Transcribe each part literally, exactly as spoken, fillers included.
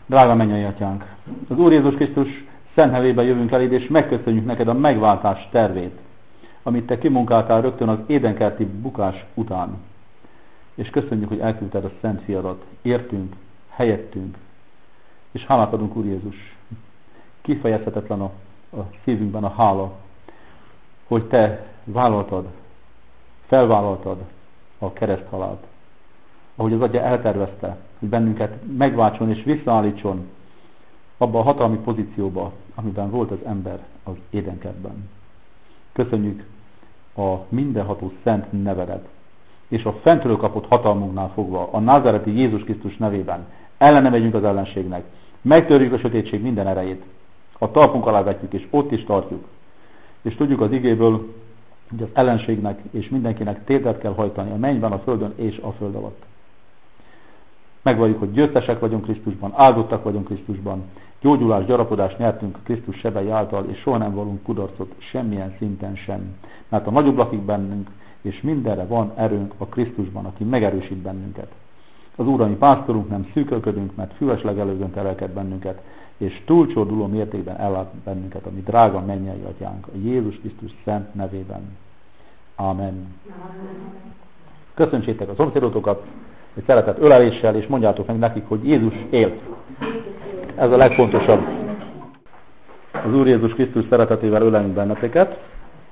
Drága mennyei atyánk, az Úr Jézus Krisztus szent nevében jövünk eléd, és megköszönjük neked a megváltás tervét, amit te kimunkáltál rögtön az édenkerti bukás után. És köszönjük, hogy elküldted a Szent Fiadat, értünk, helyettünk, és hálát adunk, Úr Jézus. Kifejezhetetlen a, a szívünkben a hála, hogy te vállaltad, felvállaltad a kereszthalált, ahogy az Atya eltervezte, hogy bennünket megváltson és visszaállítson abba a hatalmi pozícióba, amiben volt az ember az édenkertben. Köszönjük a mindenható szent nevedet, és a fentről kapott hatalmunknál fogva, a názáreti Jézus Krisztus nevében ellene megyünk az ellenségnek, megtörjük a sötétség minden erejét, a talpunk alá vetjük, és ott is tartjuk. És tudjuk az igéből, hogy az ellenségnek és mindenkinek tétet kell hajtani a mennyben, a földön és a föld alatt. Megvalljuk, hogy győztesek vagyunk Krisztusban, áldottak vagyunk Krisztusban, gyógyulás, gyarapodást nyertünk Krisztus sebei által, és soha nem valunk kudarcot semmilyen szinten sem. Mert a nagyobb lakik bennünk, és mindenre van erőnk a Krisztusban, aki megerősít bennünket. Az Úr, ami pásztorunk, nem szűkölködünk, mert füves legelőzön terelket bennünket, és túlcsorduló mértékben ellát bennünket, ami drága mennyei atyánk, a Jézus Krisztus szent nevében. Ámen. Köszöntsétek a szomszédotokat egy szeretett öleléssel, és mondjátok meg nekik, hogy Jézus él. Ez a legfontosabb. Az Úr Jézus Krisztus szeretetével ölelünk benneteket.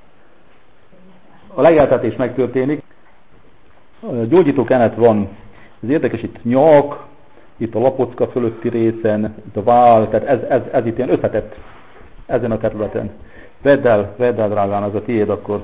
A legeltetés megtörténik. A gyógyító kenet van. Ez érdekes, itt nyak, itt a lapocka fölötti részen, itt a váll, tehát ez, ez, ez itt ilyen összetett ezen a területen. Vedd el, vedd el, drágán, az a tiéd akkor.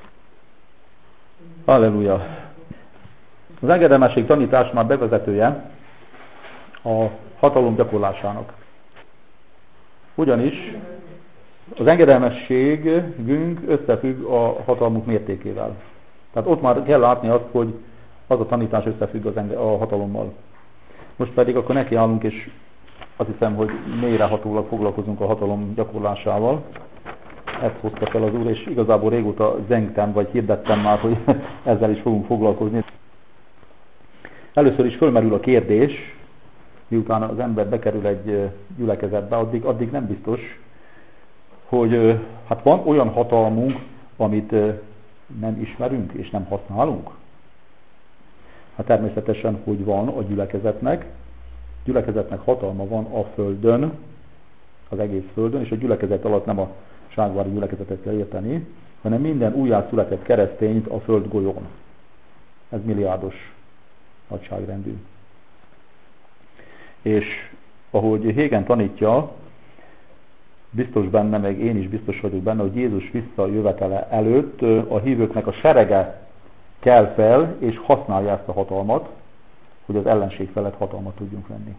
Halleluja! Az engedelmesség tanítás már bevezetője a hatalom gyakorlásának. Ugyanis az engedelmességünk összefügg a hatalmunk mértékével. Tehát ott már kell látni azt, hogy az a tanítás összefügg az enge- a hatalommal. Most pedig akkor nekiállunk, és azt hiszem, hogy mélyrehatólag foglalkozunk a hatalom gyakorlásával. Ezt hozta fel az Úr, és igazából régóta zengtem, vagy hirdettem már, hogy ezzel is fogunk foglalkozni. Először is fölmerül a kérdés, miután az ember bekerül egy gyülekezetbe, addig, addig nem biztos, hogy hát van olyan hatalmunk, amit nem ismerünk és nem használunk. Hát természetesen, hogy van a gyülekezetnek. A gyülekezetnek hatalma van a földön, az egész földön, és a gyülekezet alatt nem a ságvári gyülekezetet kell érteni, hanem minden újjászületett keresztényt a földgolyón. Ez milliárdos nagyságrendű. És ahogy Hégen tanítja, biztos benne, meg én is biztos vagyok benne, hogy Jézus visszajövetele előtt a hívőknek a serege kell fel, és használja ezt a hatalmat, hogy az ellenség felett hatalmat tudjunk venni.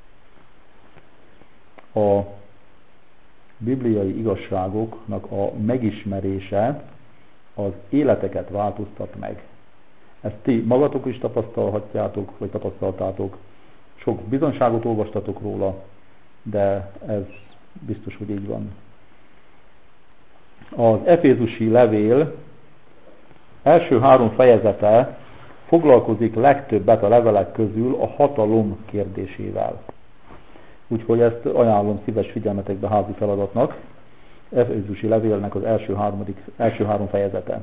A bibliai igazságoknak a megismerése az életeket változtat meg. Ezt ti magatok is tapasztalhatjátok, vagy tapasztaltátok. Sok bizonyságot olvastatok róla, de ez biztos, hogy így van. Az efézusi levél első három fejezete foglalkozik legtöbbet a levelek közül a hatalom kérdésével. Úgyhogy ezt ajánlom szíves figyelmetekbe házi feladatnak. Efézusi levélnek az első, harmadik, első három fejezete.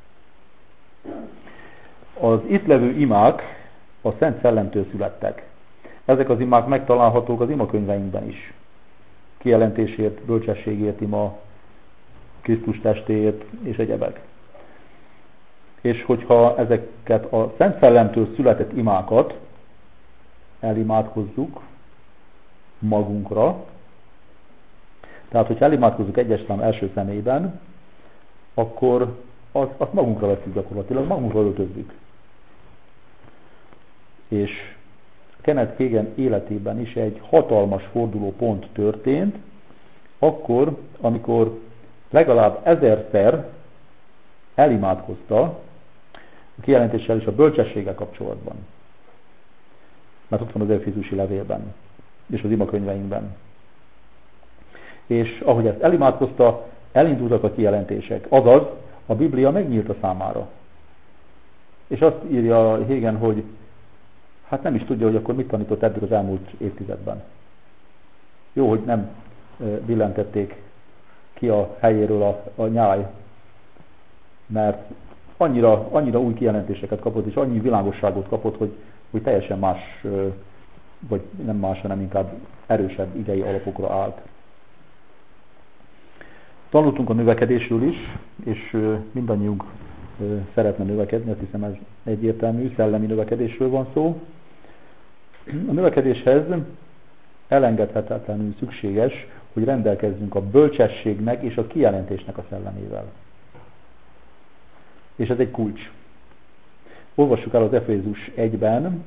Az itt levő imák a Szent Szellemtől születtek. Ezek az imák megtalálhatók az imakönyveinkben is. Kijelentésért, bölcsességért ima, Krisztus testéért és egyebek. És hogyha ezeket a Szent Szellemtől született imákat elimádkozzuk magunkra, tehát hogyha elimádkozzuk egyes szám első személyben, akkor azt, azt magunkra veszünk gyakorlatilag, magunkra öltözzük. És Kenneth Hagin életében is egy hatalmas fordulópont történt, akkor, amikor legalább ezerszer elimádkozta a kijelentéssel és a bölcsességgel kapcsolatban. Mert ott van az efézusi levélben és az imakönyveinkben. És ahogy ezt elimádkozta, elindultak a kijelentések. Azaz, a Biblia megnyílt a számára. És azt írja Hagin, hogy hát nem is tudja, hogy akkor mit tanított eddig az elmúlt évtizedben. Jó, hogy nem billentették ki a helyéről a, a nyáj, mert annyira, annyira új kijelentéseket kapott, és annyi világosságot kapott, hogy, hogy teljesen más, vagy nem más, hanem inkább erősebb igei alapokra állt. Tanultunk a növekedésről is, és mindannyiunk szeretne növekedni, azt hiszem ez egyértelmű, szellemi növekedésről van szó. A növekedéshez elengedhetetlenül szükséges, hogy rendelkezzünk a bölcsességnek és a kijelentésnek a szellemével. És ez egy kulcs. Olvassuk el az Efézus egyben,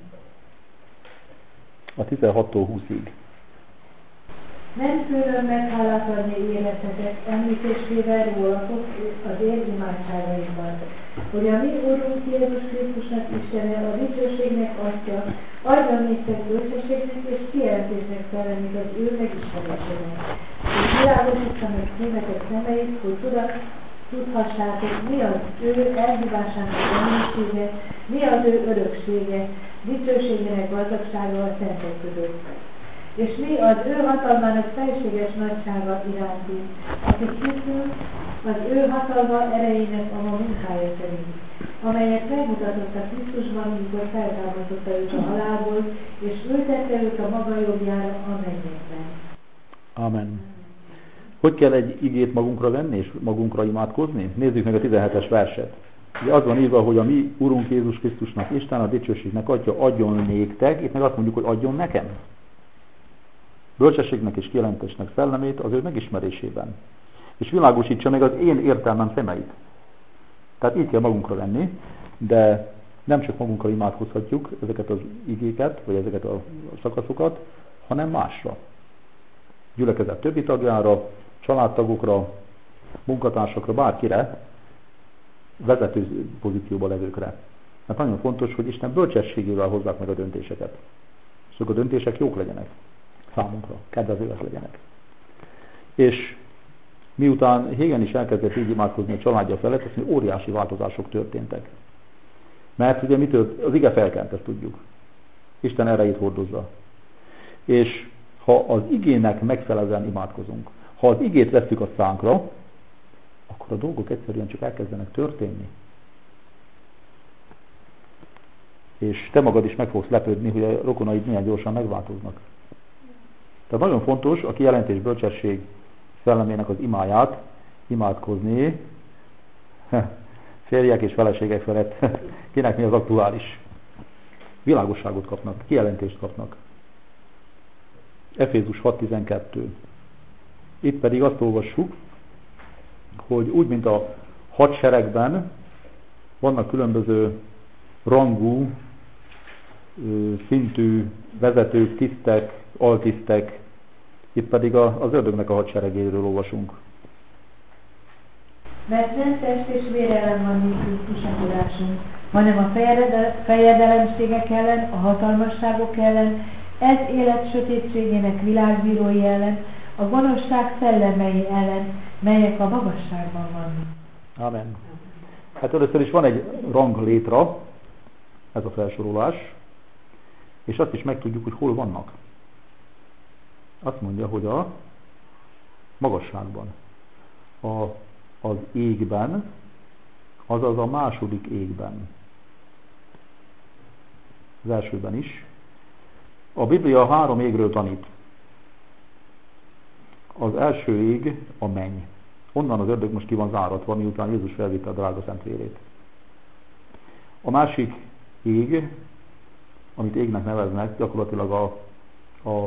a tizenhattól húszig. Nem szülöm meg hálát adni életetek említésével rólatok az én imádságaimban, hogy a mi Úrunk Jézus Krisztusnak Istene, a dicsőségnek Atya, adjon néktek bölcsességnek és kijelentésnek szellemét az ő megismerésének, és világosítsa meg szívetek szemeit, hogy tudat, tudhassátok, mi az ő elhívásának reménysége, mi az ő öröksége, dicsőségének gazdagsága a szentek között. És mi az ő hatalmának felséges nagysága iránti, akik hiszünk az ő hatalma erejének a ma munkája szerint, amelyet megmutatott a Krisztusban, amikor feltámasztotta őt a halálból, és ültette őt a maga jobbjára a mennyekben. Amen. Hogy kell egy igét magunkra venni és magunkra imádkozni? Nézzük meg a tizenhetes verset. Ugye az van írva, hogy a mi Urunk Jézus Krisztusnak Isten, a dicsőségnek Atya adjon néktek, itt meg azt mondjuk, hogy adjon nekem. Bölcsességnek és kijelentésnek szellemét az ő megismerésében. És világosítsa meg az én értelmem szemeit. Tehát így kell magunkra venni, de nem csak magunkra imádkozhatjuk ezeket az igéket, vagy ezeket a szakaszokat, hanem másra. Gyülekezet többi tagjára, családtagokra, munkatársakra, bárkire, vezető pozícióba levőkre. Mert nagyon fontos, hogy Isten bölcsességével hozzák meg a döntéseket. És a döntések jók legyenek számunkra, kedvezőek legyenek. És miután Hégen is elkezdett így imádkozni a családja felett, azt mondja, óriási változások történtek. Mert ugye mitől? Az ige felkent, ezt tudjuk. Isten erejét hordozza. És ha az igének megfelelően imádkozunk, ha az igét vesszük a szánkra, akkor a dolgok egyszerűen csak elkezdenek történni. És te magad is meg fogsz lepődni, hogy a rokonaid milyen gyorsan megváltoznak. Tehát nagyon fontos a kijelentés bölcsesség szellemének az imáját imádkozni férjek és feleségek felett. Kinek mi az aktuális? Világosságot kapnak, kijelentést kapnak. Efézus hat tizenkettő. Itt pedig azt olvassuk, hogy úgy, mint a hadseregben vannak különböző rangú, szintű vezetők, tisztek, altisztek, itt pedig az ördögnek a hadseregéről olvasunk. Mert nem test és vér ellen van mi Krisztus, hanem a fejedelemségek ellen, a hatalmasságok ellen, ez élet sötétségének világbírói ellen, a gonoszság szellemei ellen, melyek a magasságban vannak. Amen. Hát először is van egy ranglétra, ez a felsorolás, és azt is megtudjuk, hogy hol vannak. Azt mondja, hogy a magasságban, a, az égben, azaz a második égben. Az elsőben is. A Biblia három égről tanít. Az első ég a menny. Onnan az ördög most ki van záratva, miután Jézus felvitte a drága szent vérét. A másik ég, amit égnek neveznek, gyakorlatilag a, a,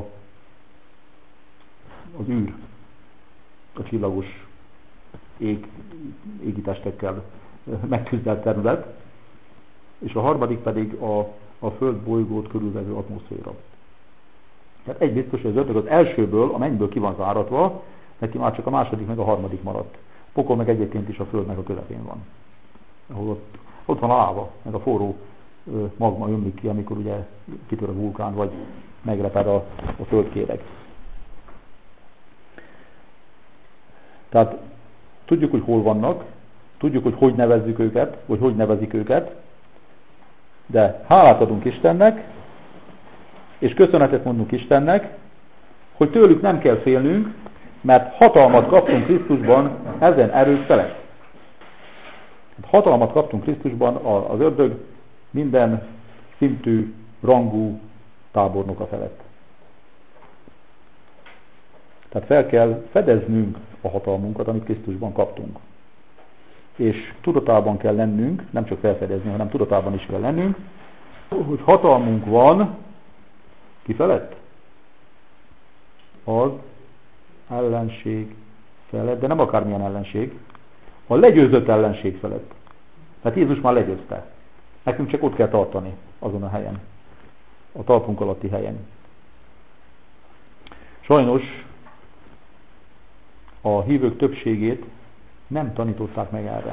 az űr, a csillagos ég, égi testekkel megküzdelt terület, és a harmadik pedig a, a Föld bolygót körülvevő atmoszféra. Tehát egy biztos, hogy az ördög az elsőből, a mennyből ki van záratva, neki már csak a második meg a harmadik maradt. Pokol meg egyébként is a Földnek a közepén van. Ahol ott, ott van a láva, meg a forró magma ömlik ki, amikor ugye kitör a vulkán, vagy megreped a, a földkéreg. Tehát tudjuk, hogy hol vannak, tudjuk, hogy hogy nevezzük őket, vagy hogy nevezik őket, de hálát adunk Istennek, és köszönetet mondunk Istennek, hogy tőlük nem kell félnünk, mert hatalmat kaptunk Krisztusban ezen erők felett. Hatalmat kaptunk Krisztusban az ördög minden szintű, rangú tábornoka felett. Tehát fel kell fedeznünk a hatalmunkat, amit Krisztusban kaptunk. És tudatában kell lennünk, nem csak felfedezni, hanem tudatában is kell lennünk, hogy hatalmunk van ki felett? Az ellenség felett, de nem akármilyen ellenség, a legyőzött ellenség felett. Tehát Jézus már legyőzte. Nekünk csak ott kell tartani, azon a helyen. A talpunk alatti helyen. Sajnos a hívők többségét nem tanították meg erre.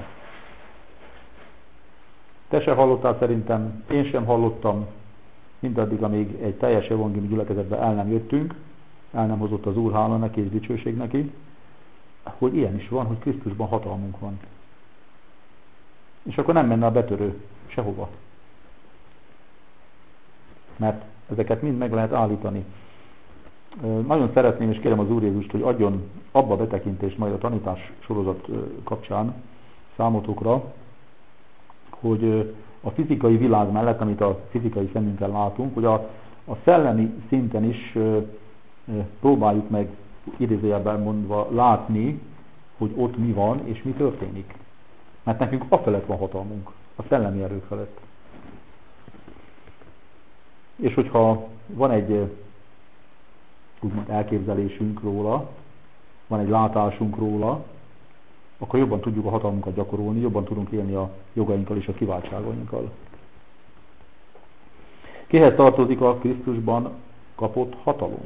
Te se hallottál szerintem, én sem hallottam, mindaddig, amíg egy teljes evangéliumi gyülekezetbe el nem jöttünk, el nem hozott az Úr, hála neki és dicsőség neki, hogy ilyen is van, hogy Krisztusban hatalmunk van. És akkor nem menne a betörő sehova. Mert ezeket mind meg lehet állítani. Nagyon szeretném és kérem az Úr Jézust, hogy adjon abba betekintést majd a tanítás sorozat kapcsán számotokra, hogy a fizikai világ mellett, amit a fizikai szemünkkel látunk, hogy a, a szellemi szinten is próbáljuk meg idézőjelben mondva látni, hogy ott mi van és mi történik. Mert nekünk afelett van hatalmunk, a szellemi erők felett. És hogyha van egy úgymond elképzelésünk róla, van egy látásunk róla, akkor jobban tudjuk a hatalmunkat gyakorolni, jobban tudunk élni a jogainkkal és a kiváltságainkkal. Kihez tartozik a Krisztusban kapott hatalom?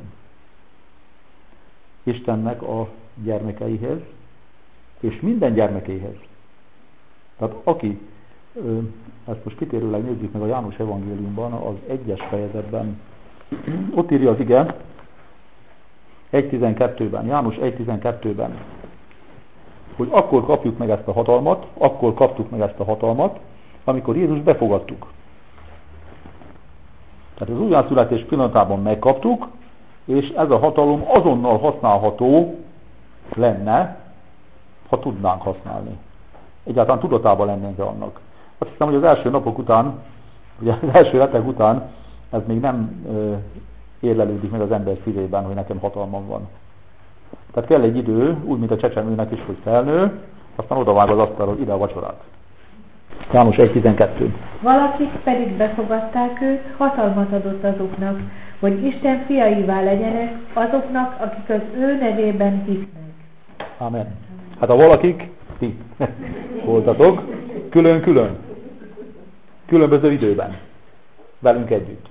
Istennek a gyermekeihez, és minden gyermekéhez. Tehát aki, ezt most kitérőleg nézzük meg a János evangéliumban, az egyes fejezetben, ott írja az ige, egy tizenkettőben, János egy tizenkettőben, hogy akkor kapjuk meg ezt a hatalmat, akkor kaptuk meg ezt a hatalmat, amikor Jézus befogadtuk. Tehát az újjászületés pillanatában megkaptuk, és ez a hatalom azonnal használható lenne, ha tudnánk használni. Egyáltalán tudatában lennénk annak. Azt hiszem, hogy az első napok után, ugye az első hetek után ez még nem ö, érlelődik meg az ember szívében, hogy nekem hatalmam van. Tehát kell egy idő, úgy, mint a csecsemőnek is, hogy felnő, aztán odavág az asztalról ide a vacsorát. János egy tizenkettő. Valakik pedig befogadták őt, hatalmat adott azoknak, hogy Isten fiaivá legyenek, azoknak, akik az ő nevében hisznek. Amen. Hát a valakik, ti voltatok, külön-külön, különböző időben, velünk együtt.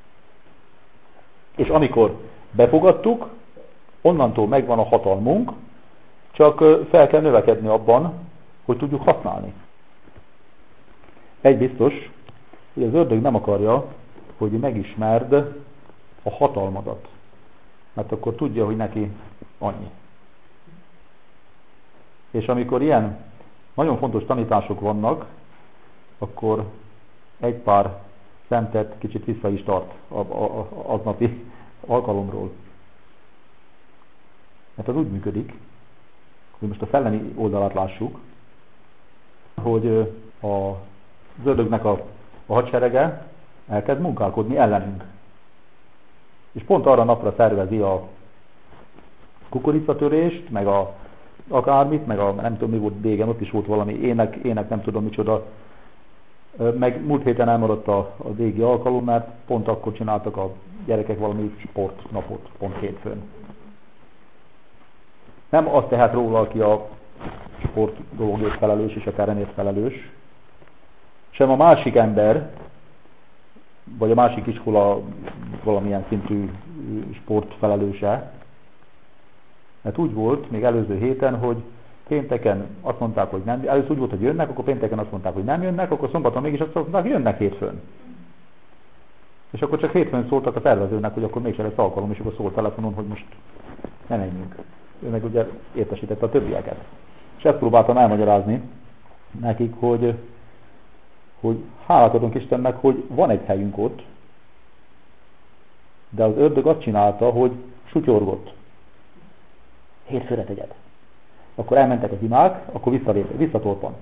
És amikor befogadtuk, onnantól megvan a hatalmunk, csak fel kell növekedni abban, hogy tudjuk használni. Egy biztos, hogy az ördög nem akarja, hogy megismerd a hatalmadat. Mert akkor tudja, hogy neki annyi. És amikor ilyen nagyon fontos tanítások vannak, akkor egy pár szentet kicsit vissza is tart aznapi alkalomról. Mert az úgy működik, hogy most a szellemi oldalát lássuk, hogy a az ördögnek a, a hadserege elkezd munkálkodni ellenünk. És pont arra napra szervezi a kukoricatörést, meg a akármit, meg a nem tudom mi volt bégen, ott is volt valami ének, ének nem tudom micsoda. Meg múlt héten elmaradt a, az égi alkalom, mert pont akkor csináltak a gyerekek valami sportnapot, pont hétfőn. Nem azt tehet róla, aki a sport dologért felelős és a teremért felelős, sem a másik ember, vagy a másik iskola valamilyen szintű sportfelelőse. Mert úgy volt még előző héten, hogy pénteken azt mondták, hogy nem, először úgy volt, hogy jönnek, akkor pénteken azt mondták, hogy nem jönnek, akkor szombaton mégis azt mondták, hogy jönnek hétfőn. És akkor csak hétfőn szóltak a tervezőnek, hogy akkor mégsem lesz alkalom, és akkor szólt telefonon, hogy most ne menjünk. Ő meg ugye értesítette a többieket. És ezt próbáltam elmagyarázni nekik, hogy hogy hálát adunk Istennek, hogy van egy helyünk ott, de az ördög azt csinálta, hogy sutyorgott. Hétfőre tegyed. Akkor elmentek az imák, akkor visszatorpant.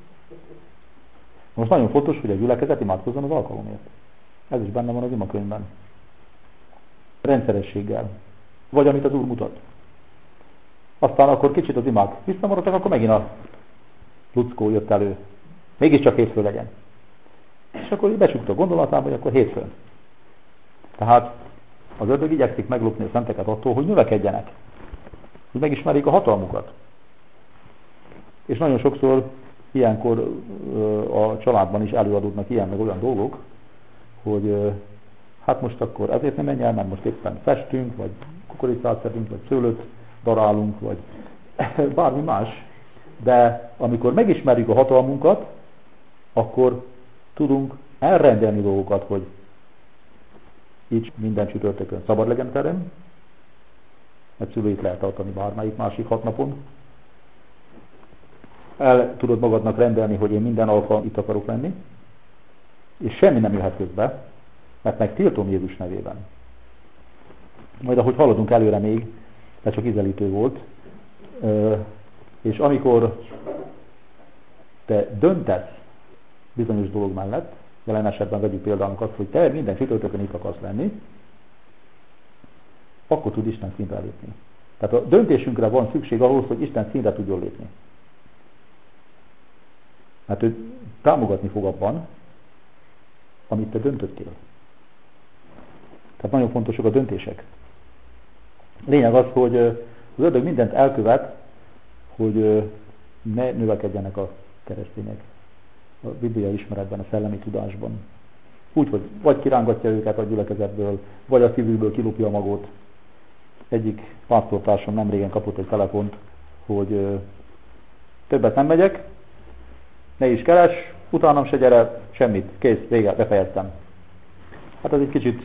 Most nagyon fontos, hogy a gyülekezet imádkozzon az alkalomért. Ez is benne van az imakönyvben. Rendszerességgel. Vagy amit az Úr mutat. Aztán akkor kicsit az imák visszamaradtak, akkor megint a luckó jött elő. Mégiscsak hétfő legyen. És akkor becsukta a gondolatába, hogy akkor hétfőn. Tehát az ördög igyekszik meglopni a szenteket attól, hogy növekedjenek. Hogy megismerjék a hatalmukat. És nagyon sokszor ilyenkor a családban is előadódnak ilyen meg olyan dolgok, hogy hát most akkor ezért nem menj el, mert most éppen festünk, vagy kukoricát szedünk, vagy szőlőt darálunk, vagy bármi más. De amikor megismerjük a hatalmunkat, akkor tudunk elrendelni dolgokat, hogy így minden csütörtökön szabad legyen terem, mert szülőit lehet tartani bármelyik másik hat napon. El tudod magadnak rendelni, hogy én minden alkalom itt akarok lenni, és semmi nem jöhet közbe, mert megtiltom Jézus nevében. Majd ahogy haladunk előre még, mert csak ízelítő volt, és amikor te döntesz bizonyos dolog mellett, jelen esetben vegyük például azt, hogy te minden csütörtökön itt akarsz lenni, akkor tud Isten szintre lépni. Tehát a döntésünkre van szükség ahhoz, hogy Isten szintre tudjon lépni. Mert ő támogatni fog abban, amit te döntöttél. Tehát nagyon fontosak a döntések. Lényeg az, hogy az ördög mindent elkövet, hogy ne növekedjenek a keresztények a bibliai ismeretben, a szellemi tudásban. Úgy, hogy vagy kirángatja őket a gyülekezetből, vagy a szívükből kilopja a magot. Egyik pásztortársam nem régen kapott egy telefont, hogy többet nem megyek, ne is keres, utánam se gyere, semmit, kész, vége, befejeztem. Hát ez egy kicsit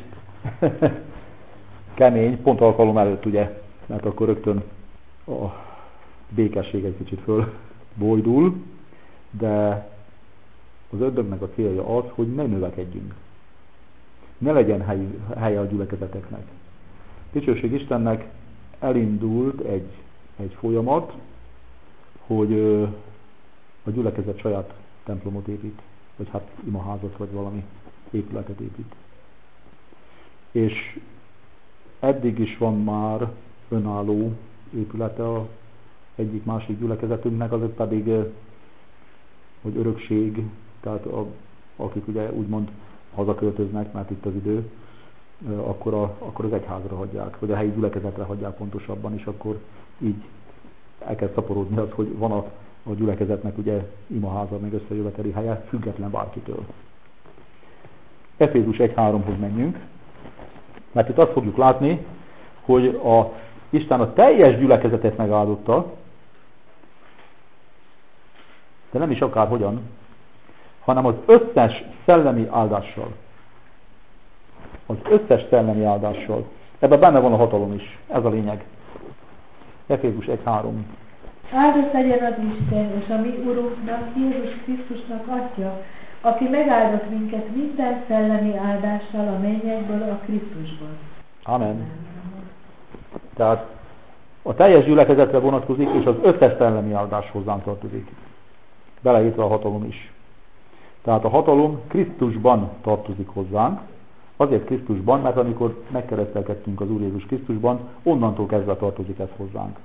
kemény, pont alkalom előtt ugye, mert akkor rögtön a békesség egy kicsit fölbojdul, de az ördögnek a célja az, hogy ne növekedjünk. Ne legyen hely, helye a gyülekezeteknek. Dicsőség Istennek, elindult egy, egy folyamat, hogy a gyülekezet saját templomot épít, vagy hát imaházat, vagy valami épületet épít. És eddig is van már önálló épülete a egyik másik gyülekezetünknek, azok pedig, hogy örökség, tehát a, akik ugye úgymond hazaköltöznek, mert itt az idő, akkor, a, akkor az egyházra hagyják, vagy a helyi gyülekezetre hagyják pontosabban, és akkor így elkezd szaporodni az, hogy van a, a gyülekezetnek ugye imaháza, meg összejöveteli helye, független bárkitől. Efézus egy háromhoz menjünk, mert itt azt fogjuk látni, hogy a Isten a teljes gyülekezetet megáldotta, de nem is akárhogyan, hanem az összes szellemi áldással. Az összes szellemi áldással. Ebben benne van a hatalom is. Ez a lényeg. Efézus egy három. Áldott legyen az Isten, és a mi Urunknak, Jézus Krisztusnak Atya, aki megáldott minket minden szellemi áldással a mennyekből a Krisztusban. Amen. Tehát a teljes gyülekezetre vonatkozik, és az összes szellemi áldás hozzám tartozik. Beleértve a hatalom is. Tehát a hatalom Krisztusban tartozik hozzánk. Azért Krisztusban, mert amikor megkeresztelkedtünk az Úr Jézus Krisztusban, onnantól kezdve tartozik ez hozzánk.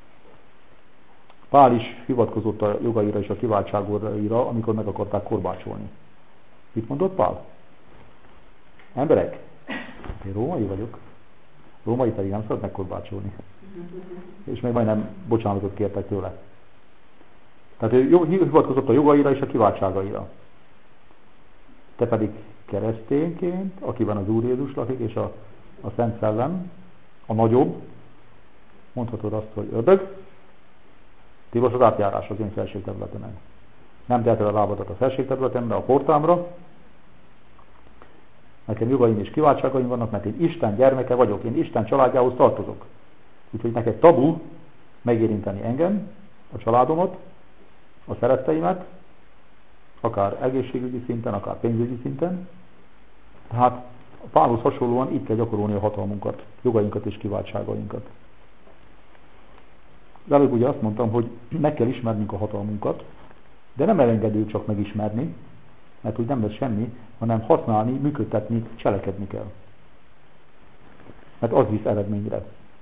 Pál is hivatkozott a jogaira és a kiváltságaira, amikor meg akarták korbácsolni. Mit mondott Pál? Emberek, én római vagyok. Római pedig nem szabad megkorbácsolni. És még majdnem bocsánatot kértek tőle. Tehát ő hivatkozott a jogaira és a kiváltságaira. Te pedig keresztényként, akiben az Úr Jézus lakik, és a, a Szent Szellem, a nagyobb, mondhatod azt, hogy ördög, tilos az átjárás az én felségterületemen. Nem teheted a lábadat a felségterületemre, a portámra. Nekem jogaim és kiváltságaim vannak, mert én Isten gyermeke vagyok, én Isten családjához tartozok. Úgyhogy neked tabu megérinteni engem, a családomat, a szeretteimet, akár egészségügyi szinten, akár pénzügyi szinten. Tehát Pálhoz hasonlóan így kell gyakorolni a hatalmunkat, jogainkat és kiváltságainkat. De előbb ugye azt mondtam, hogy meg kell ismernünk a hatalmunkat, de nem elengedő csak megismerni, mert úgy nem lesz semmi, hanem használni, működtetni, cselekedni kell. Mert az visz eredményre.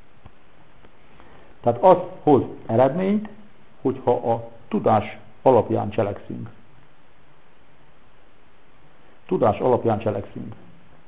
Tehát az hoz eredményt, hogyha a tudás alapján cselekszünk. Tudás alapján cselekszünk.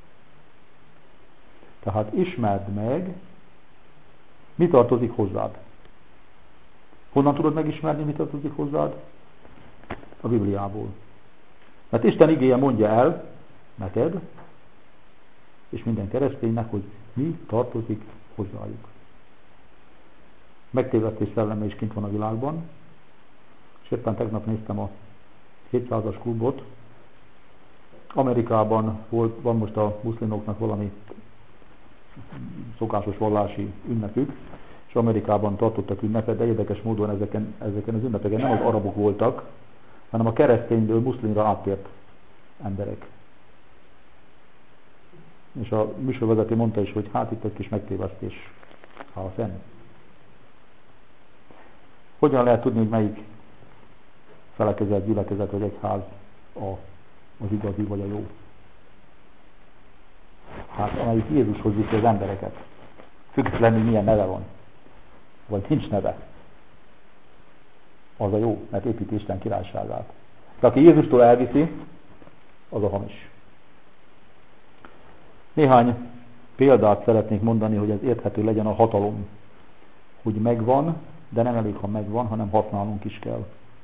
Tehát ismerd meg, mi tartozik hozzád. Honnan tudod megismerni, mi tartozik hozzád? A Bibliából. Mert Isten igéje mondja el neked, és minden kereszténynek, hogy mi tartozik hozzájuk. Megtévesztés szelleme is kint van a világban, és éppen tegnap néztem a hétszázas klubot. Amerikában volt, van most a muszlimoknak valami szokásos vallási ünnepük, és Amerikában tartottak ünnepet, de érdekes módon ezeken, ezeken az ünnepeken nem az arabok voltak, hanem a keresztényből muszlimra áttért emberek. És a műsorvezető mondta is, hogy hát itt egy kis megtévesztés áll a fenn. Hogyan lehet tudni, hogy melyik felekezet, gyülekezet vagy egyház a, az igazi vagy a jó? Hát amelyik Jézushoz viszi az embereket. Függetlenül milyen neve van. Vagy nincs neve. Az a jó, mert építi Isten királyságát. De aki Jézustól elviszi, az a hamis. Néhány példát szeretnék mondani, hogy ez érthető legyen a hatalom. Hogy megvan, de nem elég, ha megvan, hanem használnunk is kell.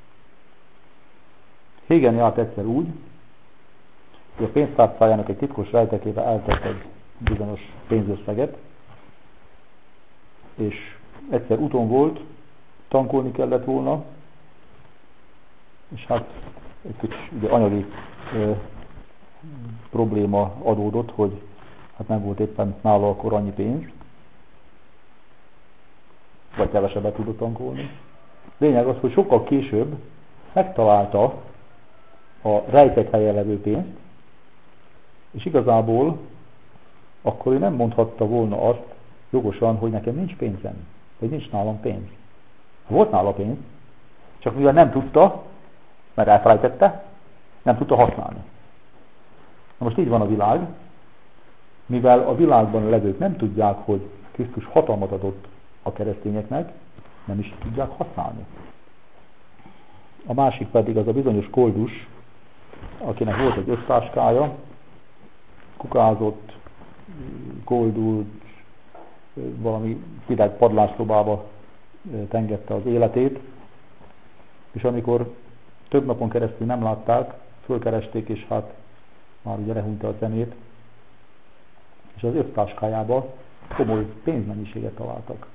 Hégen járt egyszer úgy, hogy a pénztárcájának egy titkos rejtekébe eltett egy bizonyos pénzösszeget, és egyszer úton volt, tankolni kellett volna, és hát egy kicsi ugye, anyagi ö, probléma adódott, hogy hát nem volt éppen nála akkor annyi pénz, vagy kevesebbet tudott tankolni. Lényeg az, hogy sokkal később megtalálta a rejtett helyen levő pénzt, és igazából akkor ő nem mondhatta volna azt jogosan, hogy nekem nincs pénzem, vagy nincs nálam pénz. Volt nála pénz, csak mivel nem tudta, mert elfelejtette, nem tudta használni. Na most így van a világ, mivel a világban levők nem tudják, hogy Krisztus hatalmat adott a keresztényeknek, nem is tudják használni. A másik pedig az a bizonyos koldus, akinek volt egy össztáskája, kukázott, koldult, valami hideg padlásszobába tengette az életét, és amikor több napon keresztül nem látták, fölkeresték, és hát már ugye lehunta a szemét, és az össztáskájába komoly pénzmennyiséget találtak.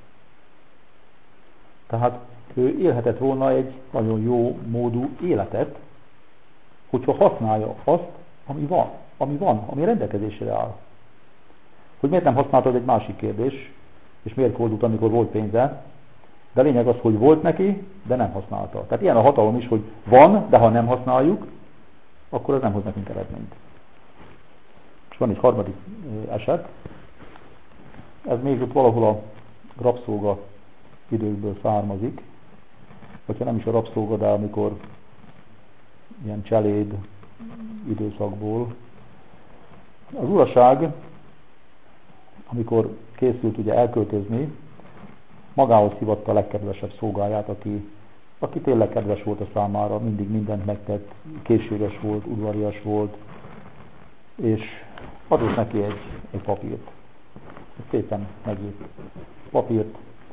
Tehát ő élhetett volna egy nagyon jó módú életet, hogyha használja azt, ami van, ami van, ami rendelkezésre áll. Hogy miért nem használtad, egy másik kérdés, és miért koldult, amikor volt pénze, de lényeg az, hogy volt neki, de nem használta. Tehát ilyen a hatalom is, hogy van, de ha nem használjuk, akkor ez nem hoz nekünk eredményt. És van egy harmadik eset, ez még ott valahol a rabszolga időkből származik, vagy ha nem is a rabszolga, de amikor ilyen cseléd időszakból. Az uraság, amikor készült ugye elköltözni, magához hívatta a legkedvesebb szolgáját, aki, aki tényleg kedves volt a számára, mindig mindent megtett, készséges volt, udvarias volt, és adott neki egy, egy papírt. Szépen megírt papírt,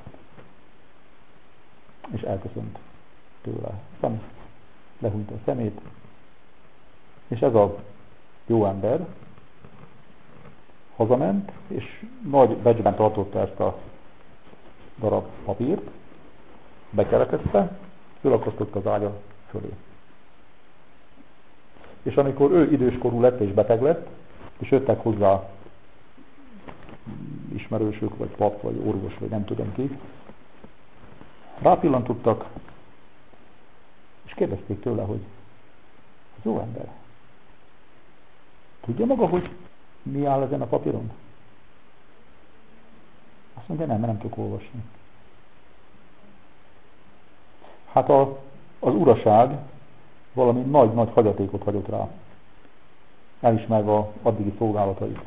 és elköszönt tőle. Aztán lehúnyta a szemét, és ez a jó ember hazament, és nagy becsben tartotta ezt a darab papírt, bekerekezte, fölakasztotta az ágya fölé. És amikor ő időskorú lett és beteg lett, és jöttek hozzá ismerősök, vagy pap, vagy orvos, vagy nem tudom ki, rápillantottak, és kérdezték tőle, hogy az jó ember, tudja maga, hogy Mi áll ezen a papíron? Azt mondja, nem, mert nem tudok olvasni. Hát a, az uraság valami nagy-nagy hagyatékot hagyott rá, elismerve a addigi szolgálatait.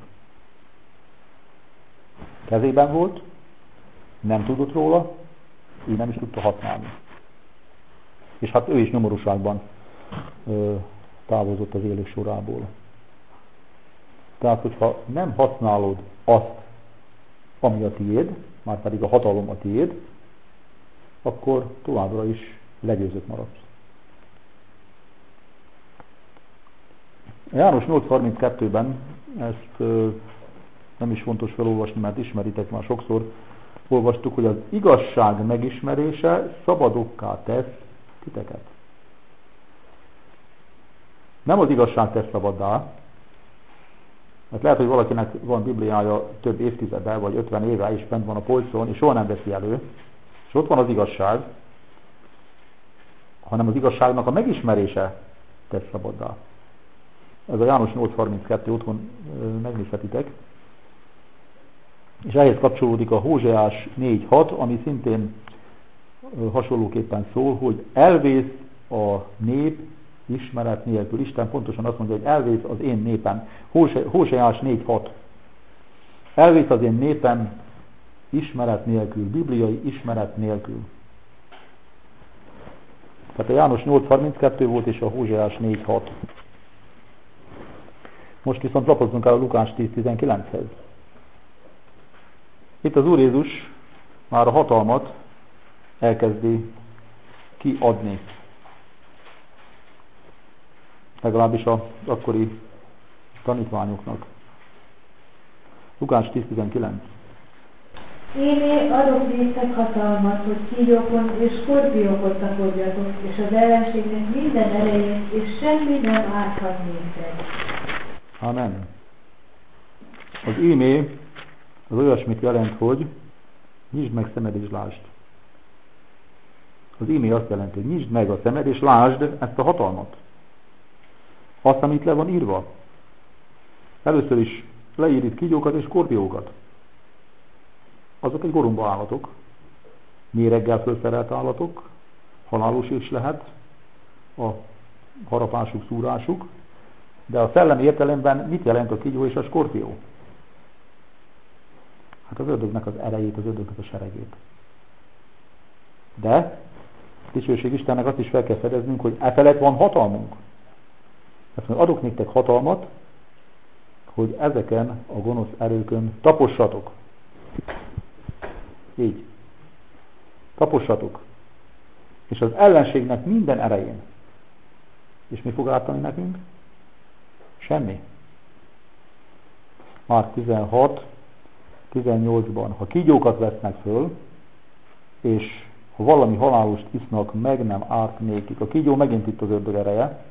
Kezében volt, nem tudott róla, ő nem is tudta használni. És hát ő is nyomorúságban ö, távozott az élők sorából. Tehát, hogyha nem használod azt, ami a tiéd, már pedig a hatalom a tiéd, akkor továbbra is legyőzött maradsz. János nyolc harminckettőben, ezt ö, nem is fontos felolvasni, mert ismeritek már sokszor, olvastuk, hogy az igazság megismerése szabadokká tesz titeket. Nem az igazság tesz szabaddá, mert lehet, hogy valakinek van Bibliája több évtizede, vagy ötven éve is bent van a polcon, és soha nem veszi elő, és ott van az igazság, hanem az igazságnak a megismerése tesz szabaddá. Ez a János nyolc harminckettő, otthon megnézhetitek. És ehhez kapcsolódik a Hóseás négy hat, ami szintén hasonlóképpen szól, hogy elvész a nép ismeret nélkül. Isten pontosan azt mondja, hogy elvész az én népem. Hóseás négy hat. Elvész az én népem ismeret nélkül, bibliai ismeret nélkül. Tehát a János nyolc harminckettő volt, és a Hóseás négy hat. Most viszont lapozzunk el a Lukás tíz tizenkilenchez. Itt az Úr Jézus már a hatalmat elkezdi kiadni. Legalábbis az akkori tanítványoknak. Lukás tíz tizenkilenc. Én adok néktek hatalmat, hogy kígyókon és skorpiókon tapadjatok, és az ellenségnek minden erejét, és semmi nem árthat néktek. Amen. Az ímé az olyasmit jelent, hogy nyisd meg szemed és lásd. Az ímé azt jelenti, hogy nyisd meg a szemed és lásd ezt a hatalmat. Azt, amit le van írva. Először is leír itt kígyókat és skorpiókat. Azok egy goromba állatok, méreggel fölszerelt állatok, halálos is lehet a harapásuk, szúrásuk, de a szellemi értelemben mit jelent a kígyó és a skorpió? Hát az ördögnek az erejét, az ördögnek a seregét. De dicsőség Istennek azt is fel kell fedeznünk, hogy e felett van hatalmunk. Ezt mondja, adok néktek hatalmat, hogy ezeken a gonosz erőkön tapossatok. Így. Tapossatok. És az ellenségnek minden erején. És mi fog ártani nekünk? Semmi. Márk tizenhat tizennyolcban, ha kígyókat vesznek föl, és ha valami halálost isznak, meg nem árt nékik. A kígyó megint itt az ördög ereje.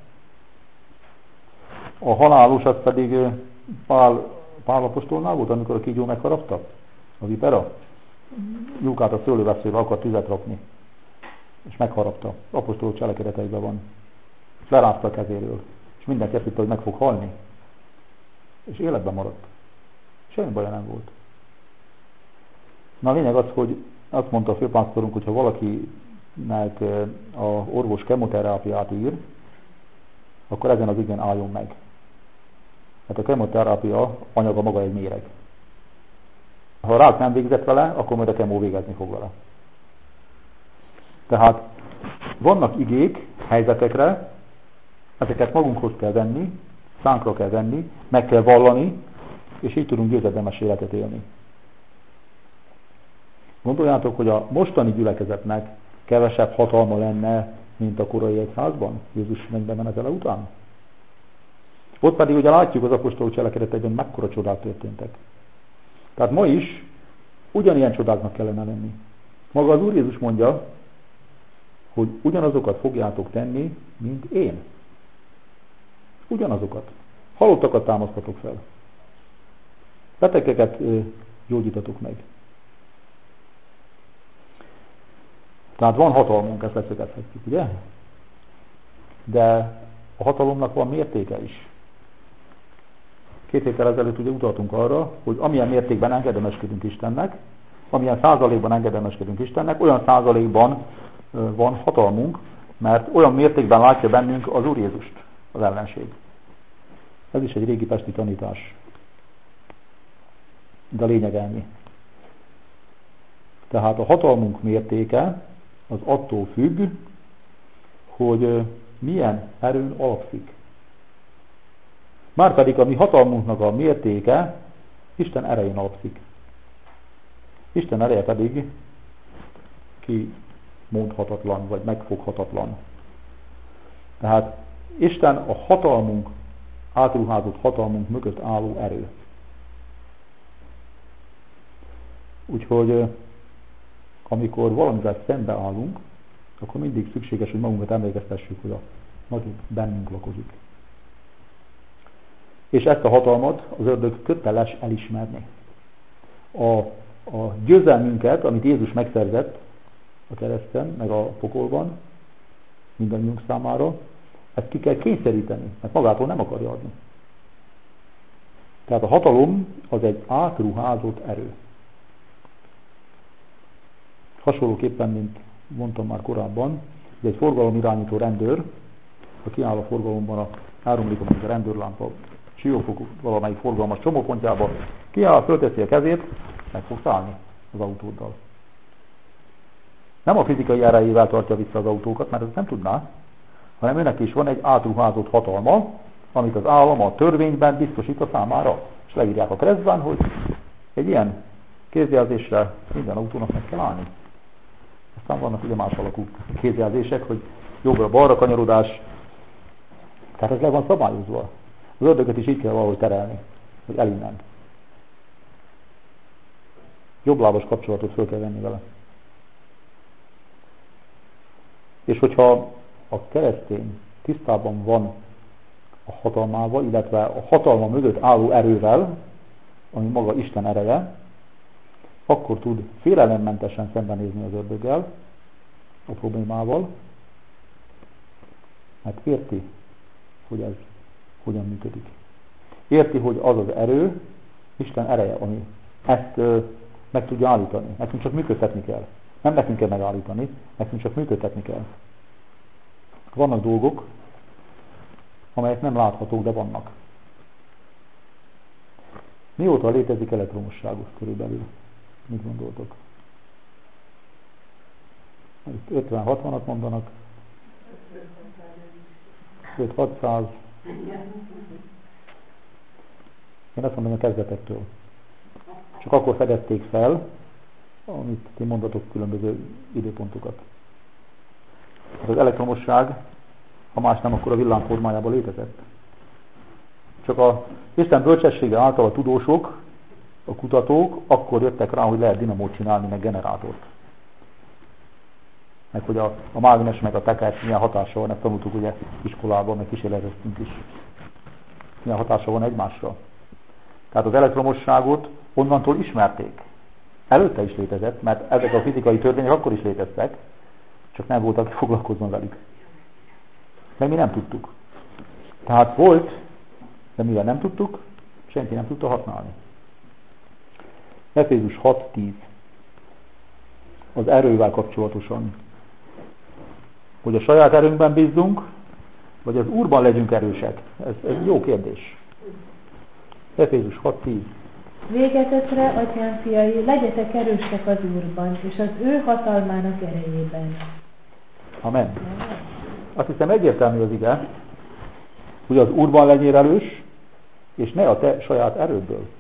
A halálos az pedig Pál, Pál apostolnál volt, amikor a kígyó megharapta? A vipera? Lyukát a szőlőveszővel akar tüzet rakni. És megharapta. Apostolok cselekedeteiben van. Lerázta a kezéről. És mindenki azt hitte, hogy meg fog halni. És életben maradt. Semmi baja nem volt. Na a lényeg az, hogy azt mondta a főpásztorunk, hogy ha valakinek a orvos kemoterápiát ír, akkor ezen az igen álljon meg. Hát a kemoterápia anyaga maga egy méreg. Ha a rák nem végzett vele, akkor majd a kemó végezni fog vele. Tehát vannak igék helyzetekre, ezeket magunkhoz kell venni, szánkra kell venni, meg kell vallani, és így tudunk győzedelmes életet élni. Gondoljátok, hogy a mostani gyülekezetnek kevesebb hatalma lenne, mint a korai egyházban, Jézus mennybe menetele után? Ott pedig ugye látjuk az apostolok cselekedeteiben, mekkora csodák történtek. Tehát ma is ugyanilyen csodáknak kellene lenni. Maga az Úr Jézus mondja, hogy ugyanazokat fogjátok tenni, mint én. Ugyanazokat. Halottakat támasztatok fel. Betegeket gyógyítatok meg. Tehát van hatalmunk, ezt leszögezhetjük, ugye? De a hatalomnak van mértéke is. Két héttel ezelőtt ugye utaltunk arra, hogy amilyen mértékben engedelmeskedünk Istennek, amilyen százalékban engedelmeskedünk Istennek, olyan százalékban van hatalmunk, mert olyan mértékben látja bennünk az Úr Jézust, az ellenség. Ez is egy régi pesti tanítás. De a lényeg ennyi. Tehát a hatalmunk mértéke az attól függ, hogy milyen erőn alapszik. Márpedig a mi hatalmunknak a mértéke Isten erején alapszik. Isten ereje pedig kimondhatatlan, vagy megfoghatatlan. Tehát Isten a hatalmunk, átruházott hatalmunk mögött álló erő. Úgyhogy amikor valamivel szembe állunk, akkor mindig szükséges, hogy magunkat emlékeztessük, hogy a nagyobb bennünk lakozik. És ezt a hatalmat az ördög köteles elismerni. A, a győzelmünket, amit Jézus megszerzett a kereszten, meg a pokolban, mindannyiunk számára, ezt ki kell kényszeríteni, mert magától nem akarja adni. Tehát a hatalom az egy átruházott erő. Hasonlóképpen, mint mondtam már korábban, hogy egy forgalomirányító rendőr, ha kiáll a forgalomban a háromlikon, a rendőrlámpa siófok valamelyik forgalmas csomópontjába, kiáll, fölteszi a kezét, meg fog szállni az autóddal. Nem a fizikai erejével tartja vissza az autókat, mert ezt nem tudná, hanem őnek is van egy átruházott hatalma, amit az állam a törvényben biztosít a számára. És leírják a keresztben, hogy egy ilyen kézjelzésre minden autónak meg kell állni. Aztán vannak ugye más alakú kézjelzések, hogy jobbra-balra kanyarodás. Tehát ez le van szabályozva. Az ördögöt is így kell valahogy terelni, hogy el innen. Jobblábas kapcsolatot föl kell venni vele. És hogyha a keresztény tisztában van a hatalmával, illetve a hatalma mögött álló erővel, ami maga Isten ereje, akkor tud félelemmentesen szembenézni az ördöggel, a problémával, mert érti, hogy ez hogyan működik. Érti, hogy az az erő, Isten ereje, ami ezt ö, meg tudja állítani. Nekünk csak működtetni kell. Nem nekünk kell megállítani, nekünk csak működtetni kell. Vannak dolgok, amelyek nem láthatók, de vannak. Mióta létezik elektromosságos körülbelül? Mit gondoltok? ötven-hatvanat mondanak. öt-hatszáz. Én azt mondom a kezdetektől. Csak akkor fedezték fel, amit ti mondatok különböző időpontokat. Az elektromosság, ha más nem, akkor a villám formájában létezett. Csak a Isten bölcsessége által a tudósok, a kutatók akkor jöttek rá, hogy lehet dinamót csinálni, meg generátort. Meg hogy a, a mágnes, meg a teker milyen hatása van, ezt tanultuk ugye iskolában, meg kísérleteztünk is. Milyen hatása van egymásra. Tehát az elektromosságot onnantól ismerték. Előtte is létezett, mert ezek a fizikai törvények akkor is léteztek, csak nem volt, aki foglalkozzon velük. Meg mi nem tudtuk. Tehát volt, de mivel nem tudtuk, senki nem tudta használni. Efézus hat tíz. Az erővel kapcsolatosan. Hogy a saját erőnkben bízzunk, vagy az Úrban legyünk erősek. Ez egy jó kérdés. Efézus hat tíz. Végezetre, atyám fiai, legyetek erősek az Úrban, és az ő hatalmának erejében. Amen. Azt hiszem egyértelmű az ige, hogy az Úrban legyél erős, és ne a te saját erődből.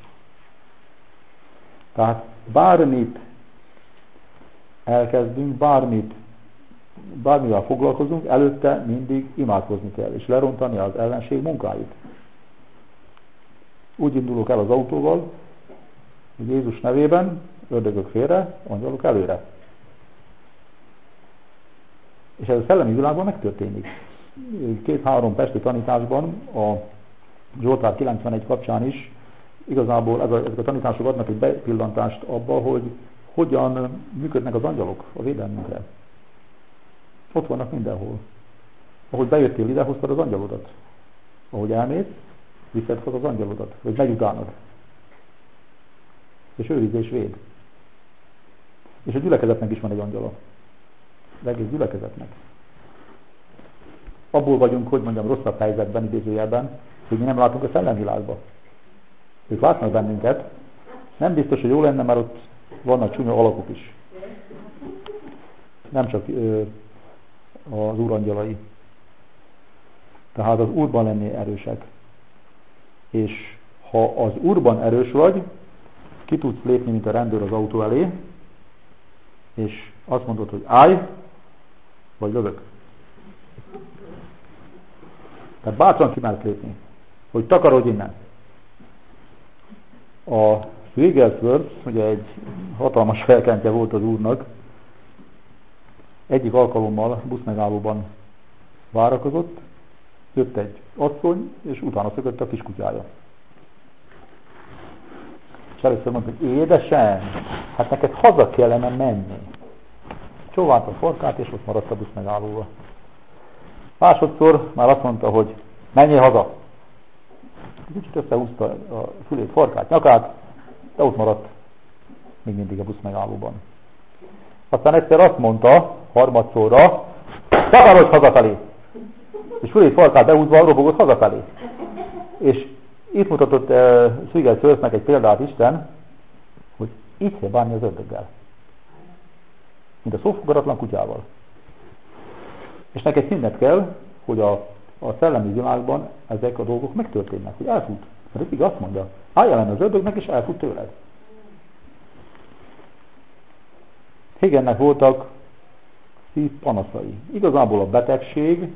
Tehát bármit elkezdünk, bármit, bármivel foglalkozunk, előtte mindig imádkozni kell, és lerontani az ellenség munkáit. Úgy indulok el az autóval, hogy Jézus nevében, ördögök félre, angyalok előre. És ez a szellemi világban megtörténik. Két-három pesti tanításban, a Zsoltár kilencvenegy kapcsán is, igazából ez a, ezek a tanítások adnak egy bepillantást abba, hogy hogyan működnek az angyalok a védelmünkre. Ott vannak mindenhol. Ahogy bejöttél ide, hoztad az angyalodat. Ahogy elmész, Viszed fel az angyalodat, vagy megy utánad. És őriz és véd. És a gyülekezetnek is van egy angyala. Az egész gyülekezetnek. Abból vagyunk, hogy mondjam, rosszabb helyzetben, idézőjelben, hogy mi nem látunk a szellemvilágba. Ők látnak bennünket. Nem biztos, hogy jó lenne, mert ott vannak csúnya alakok is. Nem csak ö, az Úr angyalai. Tehát az Úrban lenni erősek. És ha az Úrban erős vagy, ki tudsz lépni, mint a rendőr az autó elé, és azt mondod, hogy állj, vagy lövök. Tehát bátran ki mersz lépni, hogy takarodj innen. A Wigglesworth, ugye egy hatalmas felkentje volt az Úrnak, egyik alkalommal buszmegállóban várakozott, jött egy asszony, és utána szökött a kiskutyája. És először mondta, hogy édesem, hát neked haza kellene menni. Csóvált a farkát, és ott maradt a buszmegállóba. Másodszor már azt mondta, hogy menjél haza. Kicsit összehúzta a fülét, farkát, nyakát, de ott maradt még mindig a buszmegállóban. Aztán egyszer azt mondta, harmadszorra, takarodj hazafelé! És fülét, farkát behúzva robogott hazafelé. És itt mutatott uh, Wigglesworthnek egy példát Isten, hogy így kell bánni az ördöggel. Mint a szófogadatlan kutyával. És neked hinned kell, hogy a, a szellemi világban ezek a dolgok megtörténnek, hogy elfut. Mert itt azt mondja, állj ellen az ördögnek, és elfut tőled. Hégennek voltak szív panaszai. Igazából a betegség,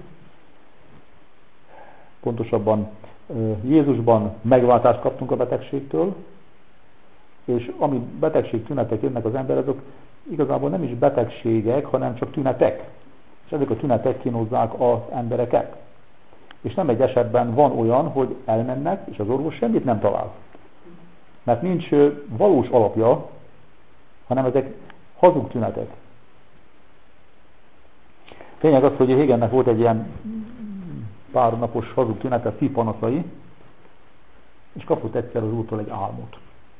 pontosabban Jézusban megváltást kaptunk a betegségtől, és ami betegség tünetek jönnek az ember, azok igazából nem is betegségek, hanem csak tünetek. És ezek a tünetek kínozzák az embereket. És nem egy esetben van olyan, hogy elmennek, és az orvos semmit nem talál. Mert nincs valós alapja, hanem ezek hazug tünetek. Tényleg az, hogy Hégennek volt egy ilyen pár napos hazug tünete, szívpanaszai, és kapott egyszer az Úrtól egy álmot.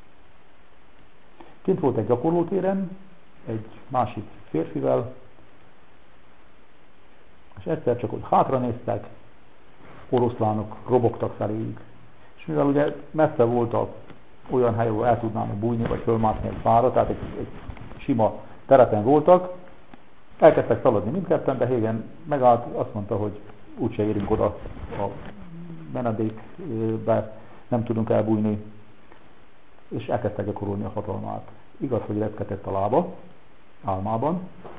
Kint volt egy gyakorlótéren, egy másik férfivel, és egyszer csak ott hátra néztek, oroszlánok robogtak feléjük. És mivel ugye messze volt a, olyan hely, ahol el tudnának bújni, vagy fölmászni egy fára, tehát egy, egy sima terepen voltak, elkezdtek szaladni mindketten, de Hégen megállt, azt mondta, hogy úgyse érünk oda a menedékbe, nem tudunk elbújni, és elkezdtek gyakorolni a hatalmát. Igaz, hogy repkedett a lába, álmában,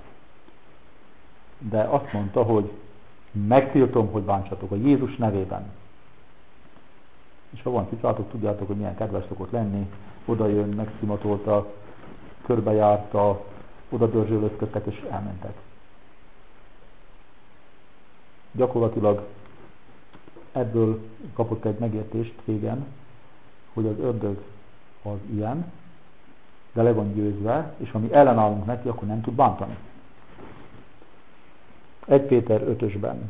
de azt mondta, hogy megtiltom, hogy bántsatok a Jézus nevében. És ha van cicátok, tudjátok, hogy milyen kedves szokott lenni, oda jön, megszimatolta, körbejárta, oda dörzsölözködtek és elmentek. Gyakorlatilag ebből kapott egy megértést régen, hogy az ördög az ilyen, de le van győzve, és ha mi ellenállunk neki, akkor nem tud bántani. egy Péter ötösben.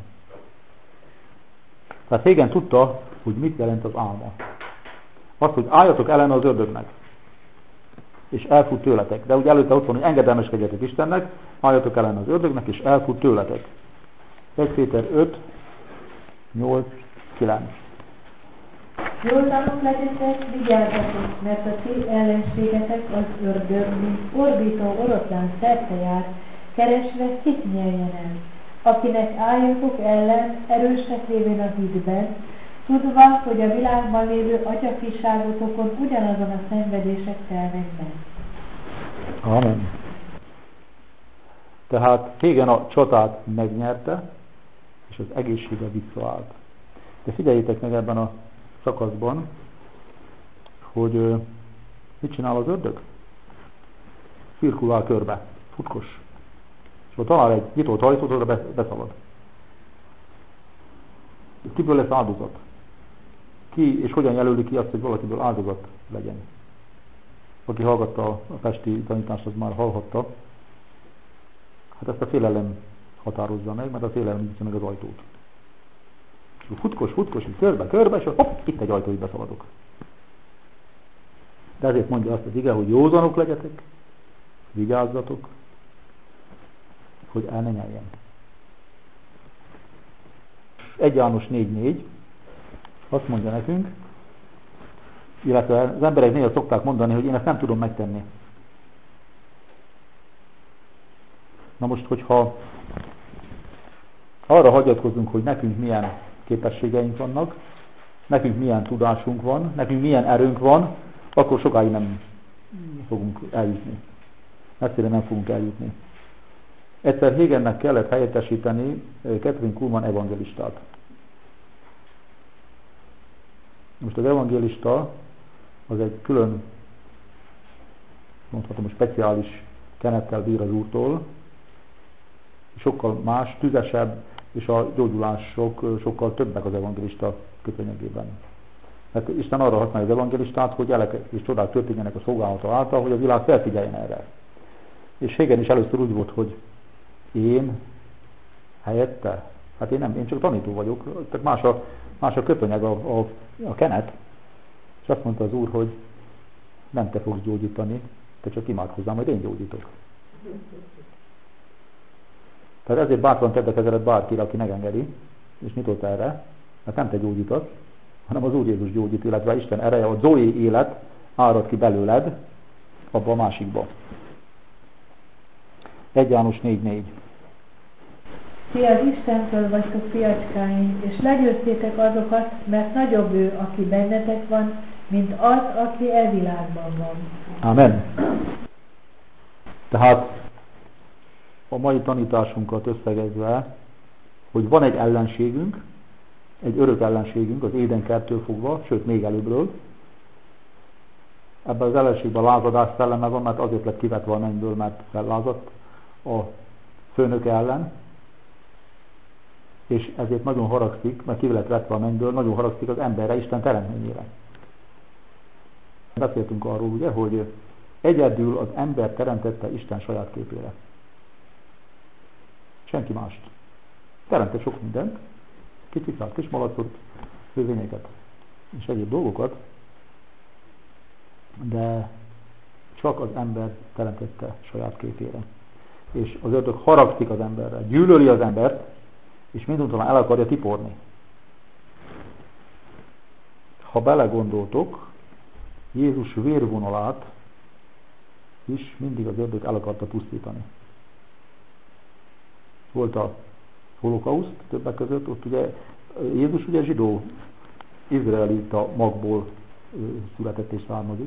Tehát Hégen tudta, hogy mit jelent az álma. Azt, hogy álljatok ellen az ördögnek, és elfut tőletek. De ugye előtte ott van, hogy engedelmeskedjetek Istennek, álljatok ellen az ördögnek, és elfut tőletek. egy Péter öt, nyolc, kilenc. Józanok legyetek, vigyázzatok, mert a ti ellenségetek az ördög, mint ordító oroszlán szerte jár, keresve kit nyeljen el, akinek álljatok ellen, erősek lévén a hitben, tudva, hogy a világban lévő atyafiságotokon ugyanazon a szenvedések telnek be. Amen. Tehát Hégen a csatát megnyerte, és az egészsége visszaállt. De figyeljétek meg ebben a szakaszban, hogy uh, mit csinál az ördög? Cirkulál körbe, futkos. És ha talál egy nyitott ajtót, oda beszalad. Kiből lesz áldozat? Ki és hogyan jelöli ki azt, hogy valakiből áldozat legyen? Aki hallgatta a pesti tanítást, az már hallhatta. Hát ezt a félelem határozza meg, mert a félelem nyitja meg az ajtót. És futkos, futkos, körbe, körbe, és hopp, itt egy ajtó, itt beszaladok. De ezért mondja azt az ige, hogy józanok legyetek, vigyázzatok, hogy el ne nyeljen. egy János négy négy azt mondja nekünk, illetve az emberek néha szokták mondani, hogy én ezt nem tudom megtenni. Na most, hogyha arra hagyatkozunk, hogy nekünk milyen képességeink vannak, nekünk milyen tudásunk van, nekünk milyen erőnk van, akkor sokáig nem fogunk eljutni. Egyszerűen nem fogunk eljutni. Egyszer Hagennek kellett helyettesíteni Kathryn Kuhlman evangélistát. Most az evangélista az egy külön, mondhatom, speciális kenettel bír az Úrtól, sokkal más, tüzesebb, és a gyógyulások sokkal többek az evangélista köpenyegében. Mert Isten arra használja az evangélistát, hogy jelek és csodák történjenek a szolgálata által, hogy a világ felfigyeljen erre. És Hagen is először úgy volt, hogy én helyette? Hát én nem, én csak tanító vagyok, tehát más a, más a köpenyeg, a, a, a kenet. És azt mondta az Úr, hogy nem te fogsz gyógyítani, te csak imádkozzál, majd én gyógyítok. Tehát ezért bátran tedd a kezedet bárkire, aki megengedi, és nyitott erre, mert nem te gyógyítasz, hanem az Úr Jézus gyógyít, illetve Isten ereje, a Zoé élet árad ki belőled, abba a másikba. egy János négy négy. Ti az Istentől vagytok fiacskáim, és legyőztétek azokat, mert nagyobb ő, aki bennetek van, mint az, aki e világban van. Amen. Tehát a mai tanításunkat összegezve, hogy van egy ellenségünk, egy örök ellenségünk az Édenkerttől fogva, sőt még előbbről. Ebben az ellenségben lázadás szelleme van, mert azért lett kivetve a mennyből, mert fellázadt a főnök ellen, és ezért nagyon haragszik, mert ki lett vetve a mennyből, nagyon haragszik az emberre, Isten teremtményére. Beszéltünk arról, ugye, hogy egyedül az ember teremtette Isten saját képére. Senki mást. Teremtett sok mindent, kicsikát, kismalacot, növényeket és egyéb dolgokat, de csak az ember teremtette saját képére. És az ördög haragszik az emberre, gyűlöli az embert, és minduntalan el akarja tiporni. Ha belegondoltok, Jézus vérvonalát is mindig az ördög el akarta pusztítani. Volt a holokauszt többek között, ott ugye Jézus ugye zsidó, izraelita magból született és származik.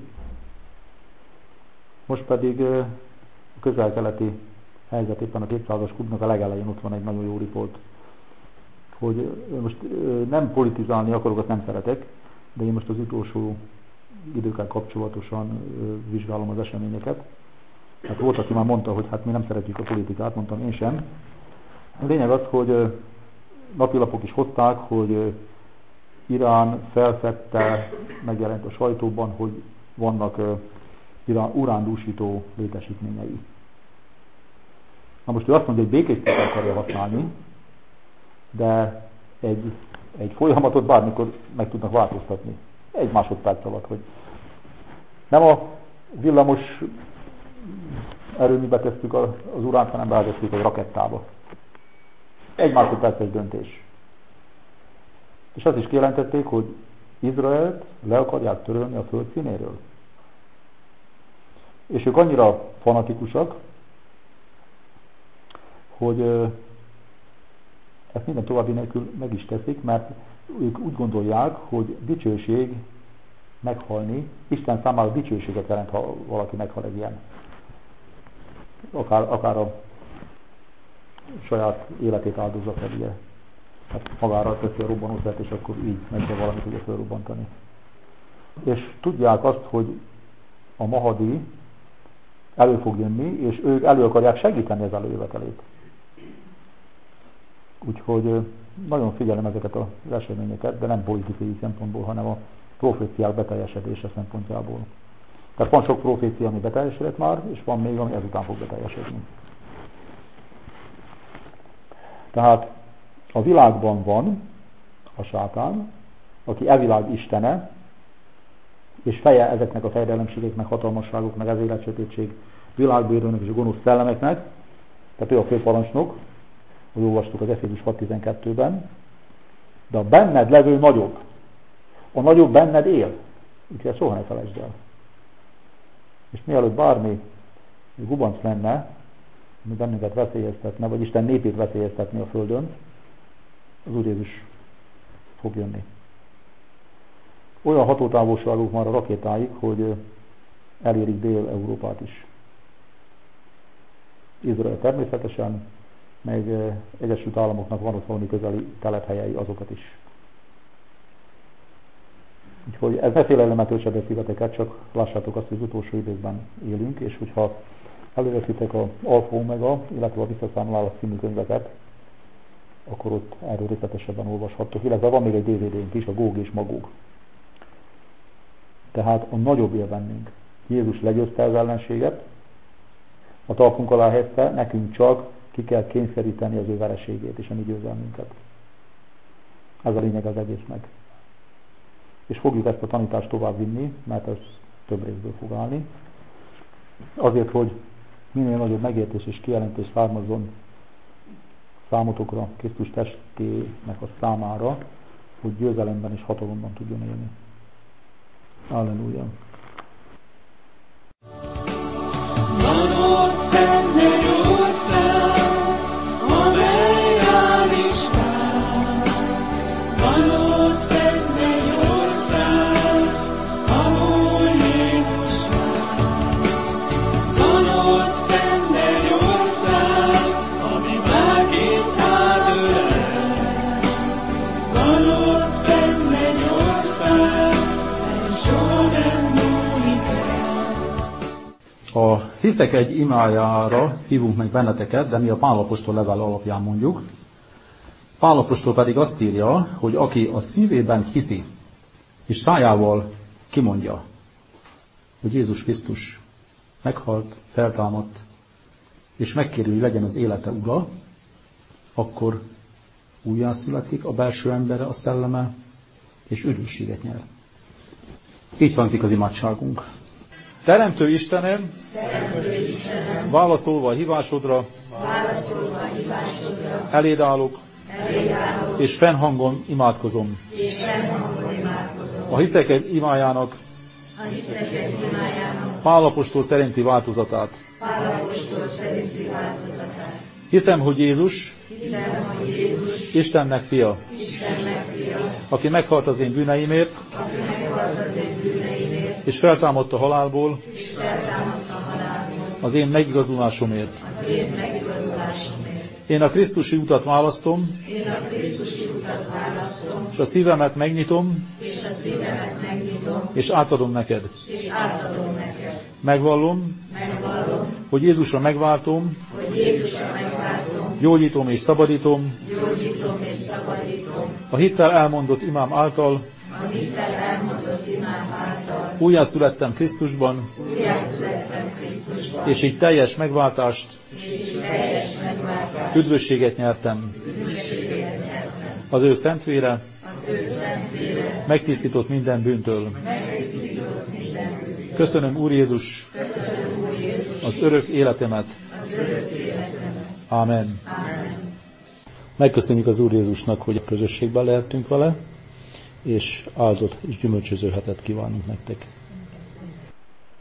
Most pedig a közel-keleti helyzet éppen a kétszázas klubnak a legelején ott van egy nagyon jó riport, hogy most nem politizálni akarok, azt nem szeretek, de én most az utolsó időkkel kapcsolatosan vizsgálom az eseményeket. Hát volt, aki már mondta, hogy hát mi nem szeretjük a politikát, mondtam én sem. A lényeg az, hogy napilapok is hozták, hogy Irán felfedte, megjelent a sajtóban, hogy vannak Irán urándúsító létesítményei. Na most ő azt mondja, hogy békésséget akarja használni, de egy, egy folyamatot bármikor meg tudnak változtatni. Egy másodperc alatt, hogy nem a villamos erőműbe tesszük az uránt, hanem beállítjuk egy rakettába. Egy másodperces döntés. És azt is kijelentették, hogy Izraelt le akarják törölni a föld színéről. És ők annyira fanatikusak, hogy ezt minden további nélkül meg is teszik, mert ők úgy gondolják, hogy dicsőség meghalni, Isten számára dicsőséget jelent, ha valaki meghal egy ilyen. Akár, akár a saját életét áldozza fel, ugye. Hát magára teszi a robbanószert, és akkor így meg kell valamit ugye felrobbantani. És tudják azt, hogy a Mahadi elő fog jönni, és ők elő akarják segíteni az előjövetelét. Úgyhogy nagyon figyelem ezeket az eseményeket, de nem politikai szempontból, hanem a proféciák beteljesedése szempontjából. Tehát van sok profécia, ami beteljesedett már, és van még, ami ezután fog beteljesedni. Tehát a világban van a sátán, aki e világ istene, és feje ezeknek a fejdelemségeknek, hatalmasságoknak, ez életsötétség, világbőrőnek és a gonosz szellemeknek, tehát ő a főparancsnok, hogy olvastuk az Efézus hat tizenkettőben, de a benned levő nagyobb, a nagyobb benned él, úgyhogy ezt soha ne felejtsd el. És mielőtt bármi gubanc lenne, ami bennünket veszélyeztetne, vagy Isten népét veszélyeztetni a Földön, az Úr Jézus fog jönni. Olyan hatótávolságuk már a rakétáig, hogy elérik Dél-Európát is. Izrael természetesen, meg Egyesült Államoknak van ott valami közeli telephelyei, azokat is. Úgyhogy ez ne félelemetől se beszéleteket, csak lássátok azt, hogy az utolsó időkben élünk, és hogyha előveszitek az Alfa Omega, illetve a Visszaszámlálás című könyveket, akkor ott erről részletesebben olvashattok, illetve van még egy dé vé dé-nk is, a Góg és Magóg. Tehát a nagyobb él bennünk. Jézus legyőzte az ellenséget, a talpunk alá helyezte, nekünk csak ki kell kényszeríteni az ő vereségét és a mi győzelmünket. Ez a lényeg az egésznek. És fogjuk ezt a tanítást tovább vinni, mert ez több részből fog állni. Azért, hogy minél nagyobb megértés és kijelentés származzon számotokra, Krisztus testének a számára, hogy győzelemben és hatalomban tudjon élni. Halleluja! A hiszek egy imájára hívunk meg benneteket, de mi a Pál apostol levél alapján mondjuk. Pál apostol pedig azt írja, hogy aki a szívében hiszi, és szájával kimondja, hogy Jézus Krisztus meghalt, feltámadt, és megkéri, hogy legyen az élete ura, akkor újjászületik a belső embere, a szelleme, és üdvösséget nyer. Így hangzik az imádságunk. Teremtő Istenem, Teremtő Istenem, válaszolva a hívásodra, válaszolva a hívásodra eléd állok, eléd állok, és fennhangon imádkozom. És fennhangon imádkozom. A hiszek egy imájának, a hiszek egy imájának Pál apostol szerinti változatát. Pál apostol szerinti változatát. Hiszem, hogy Jézus, hiszem, hogy Jézus Istennek fia, Istennek fia, aki meghalt az én bűneimért, aki meghalt az én bűneimért, és feltámadt a halálból, és feltámadt a halálból, az én megigazulásomért. Az én megigazulásomért. Én a Krisztusi utat választom, én a Krisztusi utat választom, és a szívemet megnyitom, és a szívemet megnyitom, és átadom neked. És átadom neked. Megvallom, megvallom, hogy Jézusra megváltom, hogy Jézusra megváltom, gyógyítom és szabadítom, gyógyítom és szabadítom, a hittel elmondott imám által, a hittel elmondott imám által, újjászülettem Krisztusban, újjászülettem Krisztusban, és így teljes megváltást, és így teljes megváltást, üdvösséget nyertem, üdvösséget nyertem, az ő szentvére, az ő szentvére, megtisztított minden bűntől, megtisztított minden bűntől. Köszönöm, Úr Jézus, köszönöm, Úr Jézus, az örök életemet, az örök életemet. Amen. Amen. Megköszönjük az Úr Jézusnak, hogy a közösségben lehetünk vele, és áldott és gyümölcsöző hetet kívánunk nektek.